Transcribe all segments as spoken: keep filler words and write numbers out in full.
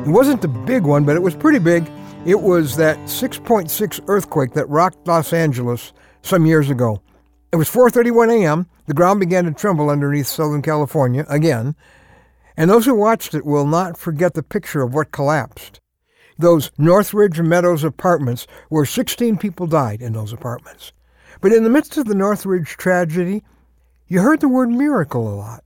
It wasn't the big one, but it was pretty big. It was that six point six earthquake that rocked Los Angeles some years ago. It was four thirty-one a.m. The ground began to tremble underneath Southern California again, and those who watched it will not forget the picture of what collapsed. Those Northridge Meadows apartments where sixteen people died in those apartments. But in the midst of the Northridge tragedy, you heard the word miracle a lot.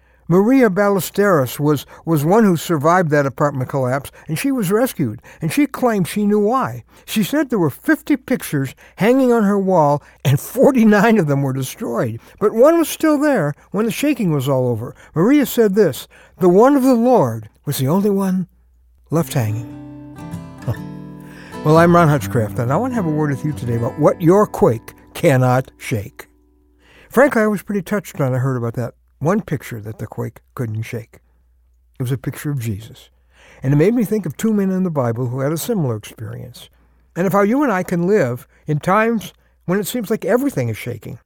Maria Ballesteros was, was one who survived that apartment collapse, and she was rescued, and she claimed she knew why. She said there were fifty pictures hanging on her wall, and forty-nine of them were destroyed. But one was still there when the shaking was all over. Maria said this, "The one of the Lord was the only one left hanging." Huh. Well, I'm Ron Hutchcraft, and I want to have a word with you today about what your quake cannot shake. Frankly, I was pretty touched when I heard about that one picture that the quake couldn't shake. It was a picture of Jesus. And it made me think of two men in the Bible who had a similar experience. And of how you and I can live in times when it seems like everything is shaking.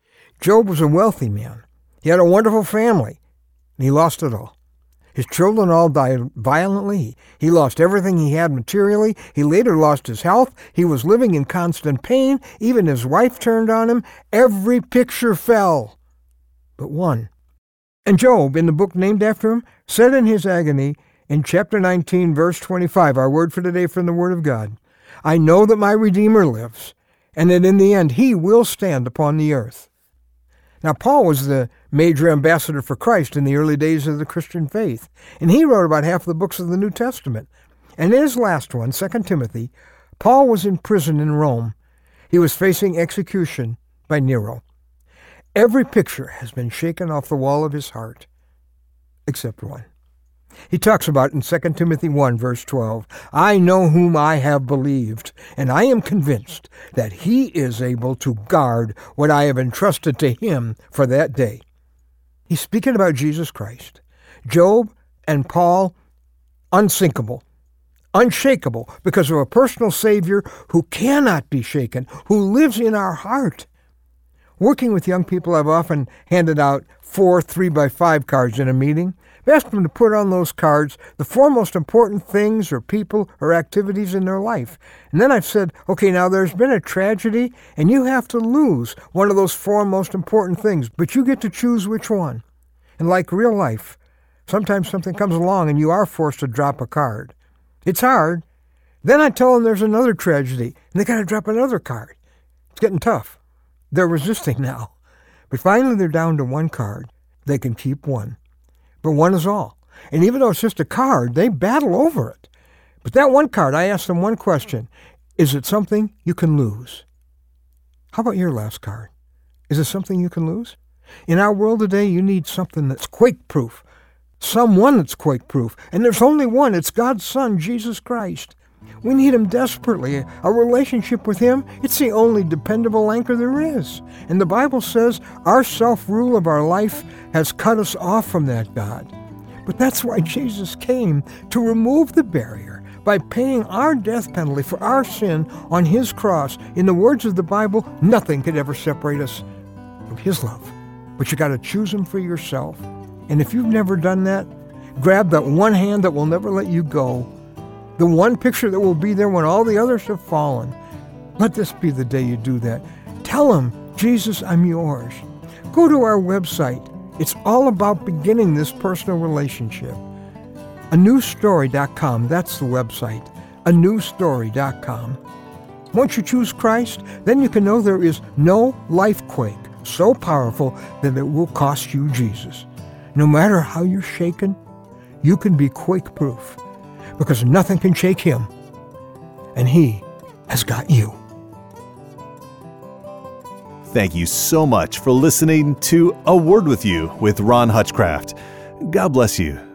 Job was a wealthy man. He had a wonderful family, and he lost it all. His children all died violently. He lost everything he had materially. He later lost his health. He was living in constant pain. Even his wife turned on him. Every picture fell but one. And Job, in the book named after him, said in his agony, in chapter nineteen, verse twenty-five, our word for today from the Word of God, "I know that my Redeemer lives, and that in the end he will stand upon the earth." Now, Paul was the major ambassador for Christ in the early days of the Christian faith, and he wrote about half the books of the New Testament. And in his last one, Second Timothy, Paul was in prison in Rome. He was facing execution by Nero. Every picture has been shaken off the wall of his heart, except one. He talks about in Second Timothy one, verse twelve, "I know whom I have believed, and I am convinced that he is able to guard what I have entrusted to him for that day." He's speaking about Jesus Christ. Job and Paul, unsinkable, unshakable, because of a personal Savior who cannot be shaken, who lives in our heart. Working with young people, I've often handed out four three by five cards in a meeting. I've asked them to put on those cards the four most important things or people or activities in their life. And then I've said, okay, now there's been a tragedy, and you have to lose one of those four most important things, but you get to choose which one. And like real life, sometimes something comes along and you are forced to drop a card. It's hard. Then I tell them there's another tragedy, and they got to drop another card. It's getting tough. They're resisting now. But finally they're down to one card. They can keep one. But one is all. And even though it's just a card, they battle over it. But that one card, I asked them one question. Is it something you can lose? How about your last card? Is it something you can lose? In our world today, you need something that's quake-proof. Someone that's quake-proof. And there's only one. It's God's Son, Jesus Christ. We need him desperately. A relationship with him, it's the only dependable anchor there is. And the Bible says our self-rule of our life has cut us off from that God. But that's why Jesus came, to remove the barrier by paying our death penalty for our sin on his cross. In the words of the Bible, nothing could ever separate us from his love. But you got to choose him for yourself. And if you've never done that, grab that one hand that will never let you go. The one picture that will be there when all the others have fallen. Let this be the day you do that. Tell him, Jesus, I'm yours. Go to our website. It's all about beginning this personal relationship. a new story dot com, that's the website. a new story dot com. Once you choose Christ, then you can know there is no life quake so powerful that it will cost you Jesus. No matter how you're shaken, you can be quake-proof. Because nothing can shake him, and he has got you. Thank you so much for listening to A Word With You with Ron Hutchcraft. God bless you.